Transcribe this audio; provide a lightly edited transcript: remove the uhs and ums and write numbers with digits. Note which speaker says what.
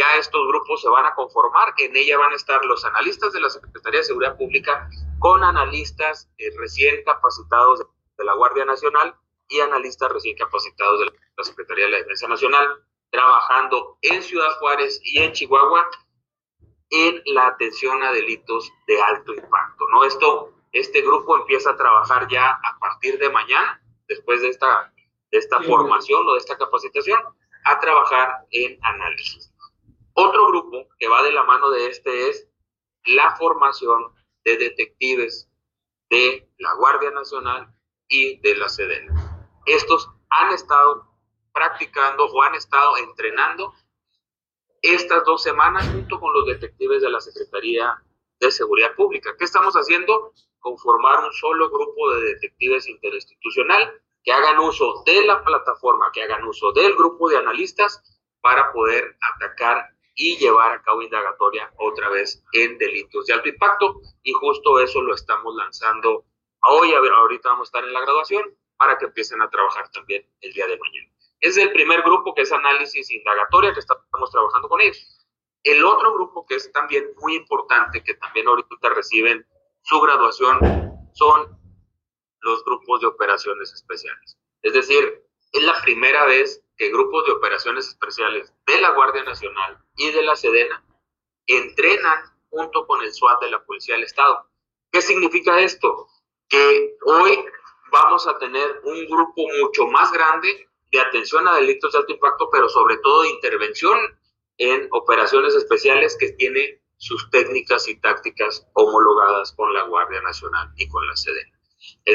Speaker 1: ya estos grupos se van a conformar. En ella van a estar los analistas de la Secretaría de Seguridad Pública con analistas recién capacitados de la Guardia Nacional y analistas recién capacitados de la Secretaría de la Defensa Nacional, trabajando en Ciudad Juárez y en Chihuahua en la atención a delitos de alto impacto, ¿no? Este grupo empieza a trabajar ya a partir de mañana, después de esta formación o de esta capacitación, a trabajar en análisis. Otro grupo que va de la mano de es la formación de detectives de la Guardia Nacional y de la Sedena. Estos han estado practicando o han estado entrenando estas 2 semanas junto con los detectives de la Secretaría de Seguridad Pública. ¿Qué estamos haciendo? Conformar un solo grupo de detectives interinstitucional que hagan uso de la plataforma, que hagan uso del grupo de analistas para poder atacar y llevar a cabo indagatoria otra vez en delitos de alto impacto, y justo eso lo estamos lanzando hoy. Ahorita vamos a estar en la graduación para que empiecen a trabajar también el día de mañana. Es el primer grupo, que es análisis e indagatoria, que estamos trabajando con ellos. El otro grupo, que es también muy importante, que también ahorita reciben su graduación, son los grupos de operaciones especiales. Es decir, es la primera vez que grupos de operaciones especiales de la Guardia Nacional y de la Sedena entrenan junto con el SWAT de la Policía del Estado. ¿Qué significa esto? Que hoy vamos a tener un grupo mucho más grande de atención a delitos de alto impacto, pero sobre todo de intervención en operaciones especiales, que tiene sus técnicas y tácticas homologadas con la Guardia Nacional y con la Sedena.